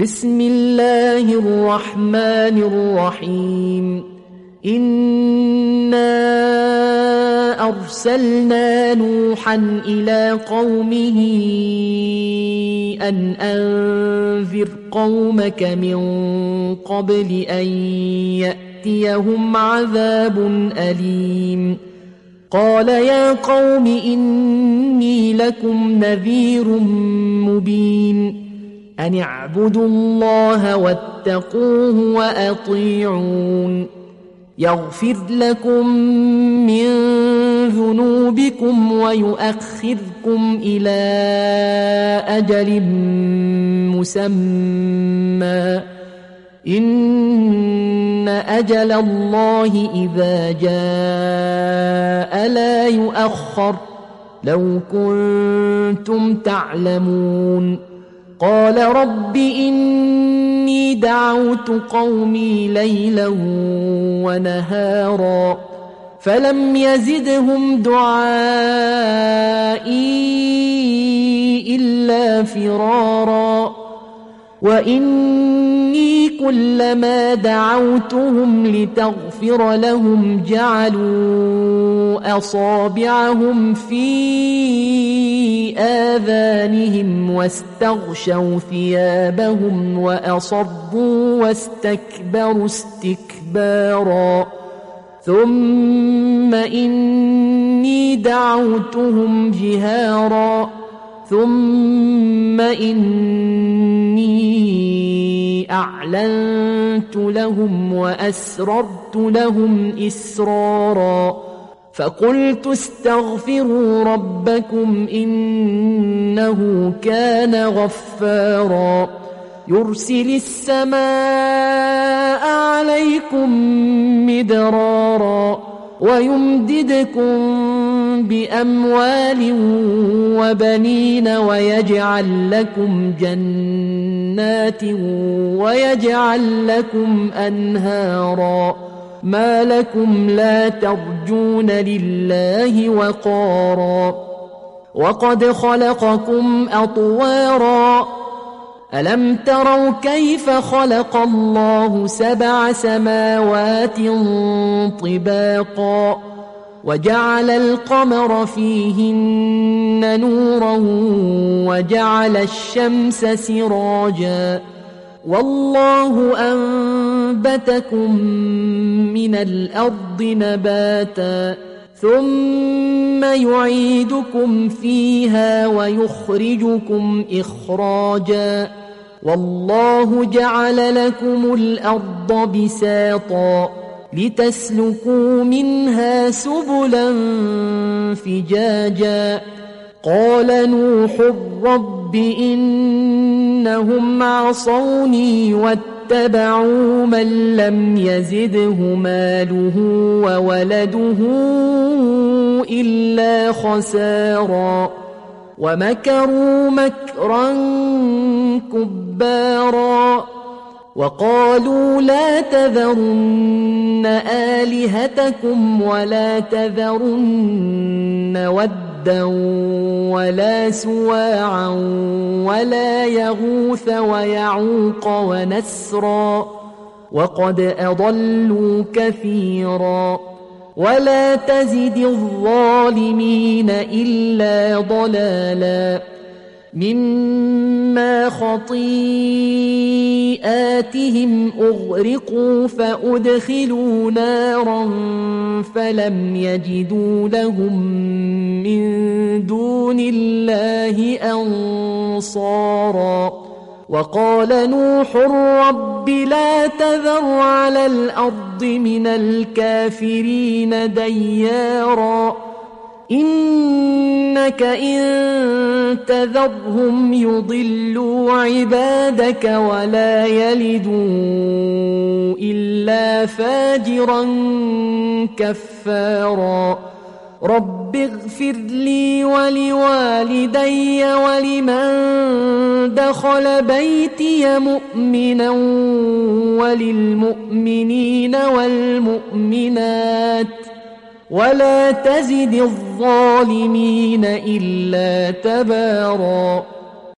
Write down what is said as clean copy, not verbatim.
بسم الله الرحمن الرحيم إنا أرسلنا نوحا إلى قومه أن أنذر قومك من قبل أن يأتيهم عذاب أليم قال يا قوم إني لكم نذير مبين أن اعبدوا الله واتقوه وأطيعون يغفر لكم من ذنوبكم ويؤخركم إلى أجل مسمى إن أجل الله إذا جاء لا يؤخر لو كنتم تعلمون قال رب إني دعوت قومي ليلا ونهارا فلم يزدهم دعائي إلا فرارا وإني كلما دعوتهم لتغفر لهم جعلوا أصابعهم في آذانهم واستغشوا ثيابهم وأصروا واستكبروا استكبارا ثم إني دعوتهم جهارا ثم إني أعلنت لهم وأسررت لهم إسرارا فقلت استغفروا ربكم إنه كان غفارا يرسل السماء عليكم مدرارا ويمددكم بأموال وبنين ويجعل لكم جنات ويجعل لكم أنهارا ما لكم لا ترجون لله وقارا وقد خلقكم أطوارا ألم تروا كيف خلق الله 7 سماوات طباقا وجعل القمر فيهن نورا وجعل الشمس سراجا والله أنبتكم من الأرض نباتا ثم يعيدكم فيها ويخرجكم إخراجا والله جعل لكم الأرض بساطا لتسلكوا منها سبلا فجاجا قال نوح رب إنهم عصوني واتبعوا من لم يزده ماله وولده إلا خسارا ومكروا مكرا كبارا وقالوا لا تذرن آلهتكم ولا تذرن ودا ولا سواعا ولا يغوث ويعوق ونسرا وقد أضلوا كثيرا ولا تزد الظالمين إلا ضلالا مما خطيئاتهم أغرقوا فأدخلوا نارا فلم يجدوا لهم من دون الله أنصارا وقال نوح رب لا تذر على الأرض من الكافرين ديارا إنك إن تذرهم يضلوا عبادك ولا يلدوا إلا فاجرا كفارا رب اغفر لي ولوالدي ولمن دخل بيتي مؤمنا وللمؤمنين والمؤمنات ولا تزد الظالمين إلا تبارا